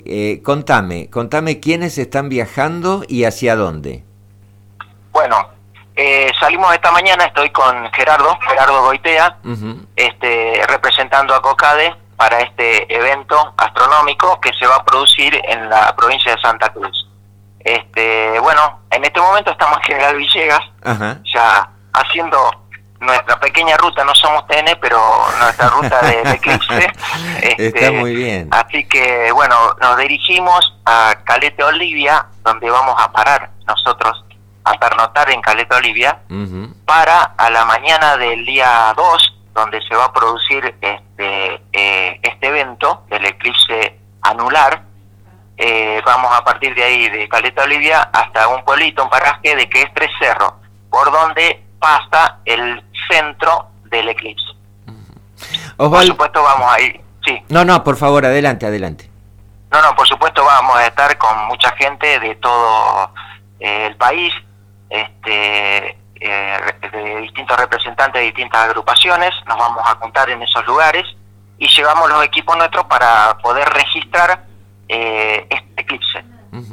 Contame quiénes están viajando y hacia dónde. Bueno, salimos esta mañana, estoy con Gerardo Goitea, representando a COCADE para este evento astronómico que se va a producir en la provincia de Santa Cruz. Bueno, en este momento estamos en General Villegas, ya haciendo nuestra pequeña ruta, no somos TN, pero nuestra ruta del eclipse. Está muy bien. Así que, bueno, nos dirigimos a Caleta Olivia, donde vamos a parar nosotros, a pernotar en Caleta Olivia, para a la mañana del día 2, donde se va a producir este evento del eclipse anular. Vamos a partir de ahí, de Caleta Olivia, hasta un pueblito, un paraje de que es Tres Cerros, por donde pasa el centro del eclipse. Por supuesto vamos a ir, sí. No, por favor, adelante. No, por supuesto vamos a estar con mucha gente de todo el país, de distintos representantes de distintas agrupaciones. Nos vamos a juntar en esos lugares y llevamos los equipos nuestros para poder registrar este eclipse.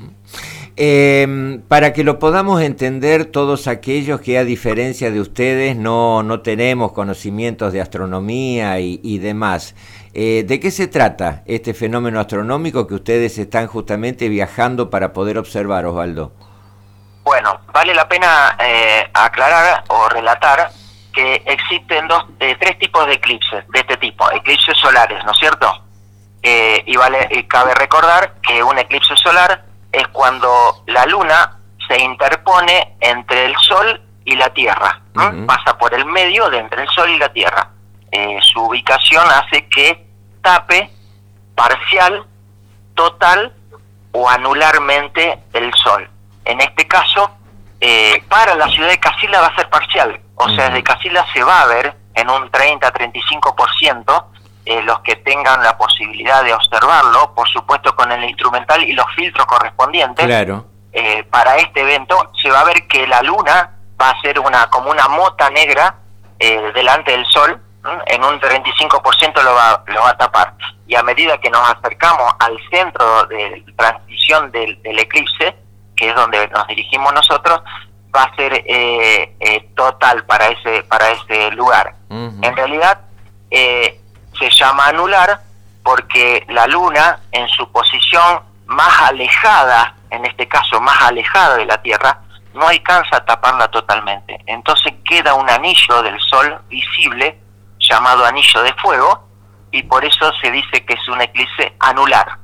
Para que lo podamos entender todos aquellos que a diferencia de ustedes no tenemos conocimientos de astronomía y demás, ¿de qué se trata este fenómeno astronómico que ustedes están justamente viajando para poder observar, Osvaldo? Bueno, vale la pena aclarar o relatar que existen tres tipos de eclipses de este tipo, eclipses solares, ¿no es cierto? Y cabe recordar que un eclipse solar es cuando la luna se interpone entre el sol y la tierra, pasa por el medio de entre el sol y la tierra. Su ubicación hace que tape parcial, total o anularmente el sol. En este caso, para la ciudad de Casilda va a ser parcial, o sea, desde Casilda se va a ver en un 30-35%, los que tengan la posibilidad de observarlo, por supuesto con el instrumental y los filtros correspondientes. Claro. Para este evento se va a ver que la luna va a ser como una mota negra delante del sol, en un 35% lo va a tapar. Y a medida que nos acercamos al centro de transición del eclipse, que es donde nos dirigimos nosotros, va a ser total para ese lugar. En realidad, se llama anular porque la luna, en su posición más alejada, en este caso más alejada de la Tierra, no alcanza a taparla totalmente. Entonces queda un anillo del Sol visible, llamado anillo de fuego, y por eso se dice que es un eclipse anular.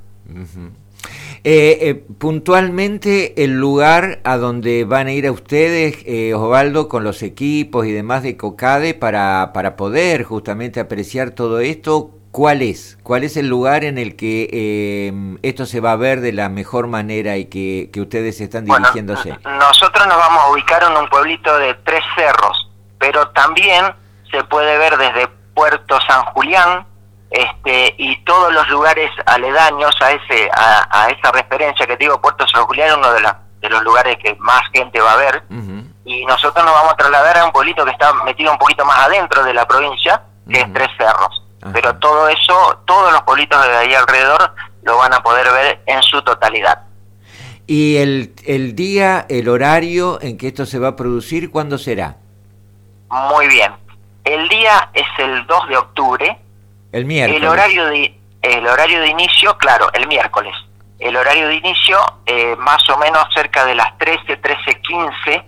Puntualmente el lugar a donde van a ir a ustedes, Osvaldo, con los equipos y demás de COCADE para poder justamente apreciar todo esto, ¿cuál es? ¿Cuál es el lugar en el que esto se va a ver de la mejor manera y que ustedes están dirigiéndose? Bueno, nosotros nos vamos a ubicar en un pueblito de Tres Cerros, pero también se puede ver desde Puerto San Julián, y todos los lugares aledaños a esa referencia que te digo. Puerto San Julián es uno de los lugares que más gente va a ver, y nosotros nos vamos a trasladar a un pueblito que está metido un poquito más adentro de la provincia, que es Tres Cerros. Pero todo eso, todos los pueblitos de ahí alrededor lo van a poder ver en su totalidad. ¿Y el día, el horario en que esto se va a producir, cuándo será? Muy bien. El día es el 2 de octubre. El miércoles. El horario de inicio, claro, el miércoles. El horario de inicio, más o menos cerca de las 13:15.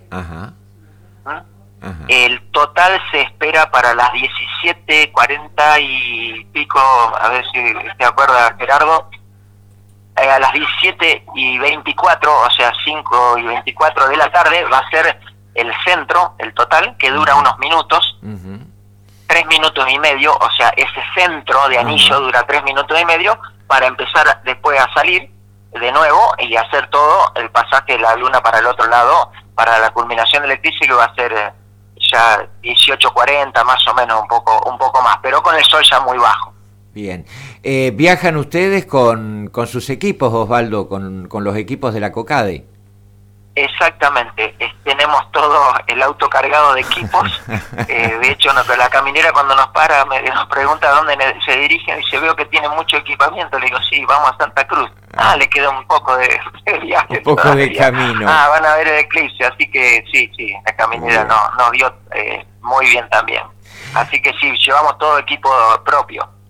El total se espera para las 17:40 y pico, a ver si te acuerdas, Gerardo. A las 17:24, o sea, 5:24 de la tarde, va a ser el centro, el total, que dura unos minutos. 3 minutos y medio, o sea, ese centro de anillo dura 3 minutos y medio para empezar después a salir de nuevo y hacer todo el pasaje de la luna para el otro lado, para la culminación del eclipse, que va a ser ya 18:40 más o menos, un poco más, pero con el sol ya muy bajo. Bien. ¿Viajan ustedes con sus equipos, Osvaldo, con los equipos de la COCADE? Exactamente, tenemos todo el auto cargado de equipos. De hecho, la caminera cuando nos para nos pregunta a dónde se dirigen, y dice, veo que tiene mucho equipamiento. Le digo, sí, vamos a Santa Cruz. Le queda un poco de viaje. Un poco todavía de camino. Van a ver el eclipse, así que sí, la caminera nos dio muy bien también. Así que sí, llevamos todo equipo propio.